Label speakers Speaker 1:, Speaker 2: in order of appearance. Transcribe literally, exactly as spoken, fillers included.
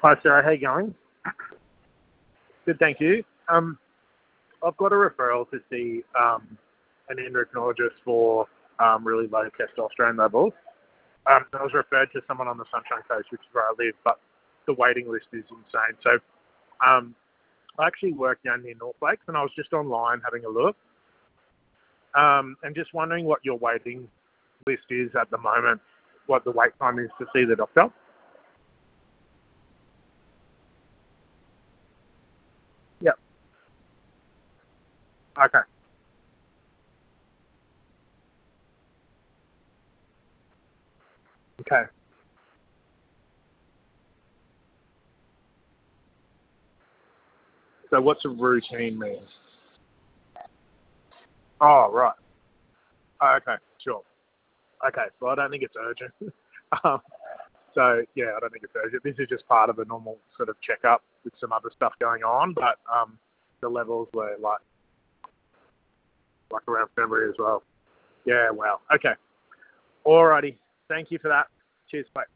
Speaker 1: Hi, Sarah. How you going? Good, thank you. Um, I've got a referral to see um, an endocrinologist for um, really low testosterone levels. Um, I was referred to someone on the Sunshine Coast, which is where I live, but the waiting list is insane. So um, I actually work down near North Lakes, and I was just online having a look, um, and just wondering what your waiting list is at the moment, what the wait time is to see the doctor. Yep. Okay. Okay. So what's a routine mean? Oh, right. Oh, okay, sure. Okay, well, I don't think it's urgent. um, so, yeah, I don't think it's urgent. This is just part of a normal sort of checkup with some other stuff going on, but um, the levels were like like around February as well. Yeah, wow. Okay. Alrighty. Thank you for that. Cheers, mate.